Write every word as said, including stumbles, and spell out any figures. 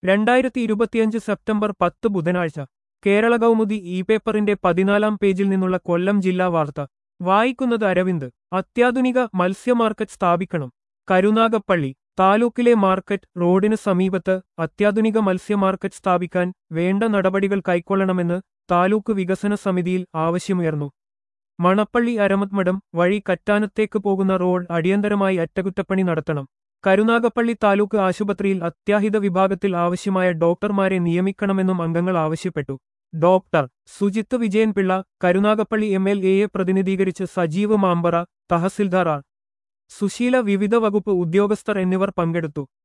രണ്ടായിരത്തി ഇരുപത്തിയഞ്ച് സെപ്റ്റംബർ പത്ത് ബുധനാഴ്ച കേരള കൗമുദി ഇ പേപ്പറിന്റെ പതിനാലാം പേജിൽ നിന്നുള്ള കൊല്ലം ജില്ലാ വാർത്ത വായിക്കുന്നത് അരവിന്ദ്. അത്യാധുനിക മത്സ്യ മാർക്കറ്റ് സ്ഥാപിക്കണം. കരുനാഗപ്പള്ളി താലൂക്കിലെ മാർക്കറ്റ് റോഡിന് സമീപത്ത് അത്യാധുനിക മത്സ്യ മാർക്കറ്റ് സ്ഥാപിക്കാൻ വേണ്ട നടപടികൾ കൈക്കൊള്ളണമെന്ന് താലൂക്ക് വികസന സമിതിയിൽ ആവശ്യമുയർന്നു. മണപ്പള്ളി അരമത്മഠം വഴി കറ്റാനത്തേക്ക് പോകുന്ന റോഡ് അടിയന്തരമായി അറ്റകുറ്റപ്പണി നടത്തണം. കരുനാഗപ്പള്ളി താലൂക്ക് ആശുപത്രിയിൽ അത്യാഹിത വിഭാഗത്തിൽ ആവശ്യമായ ഡോക്ടർമാരെ നിയമിക്കണമെന്നും അംഗങ്ങൾ ആവശ്യപ്പെട്ടു. Doctor Sujith Vijayan Pillai, Karunagappally M L എയെ പ്രതിനിധീകരിച്ച് സജീവ് മാമ്പറ, തഹസിൽദാർ ആർ സുശീല, വിവിധ വകുപ്പ് ഉദ്യോഗസ്ഥർ എന്നിവർ പങ്കെടുത്തു.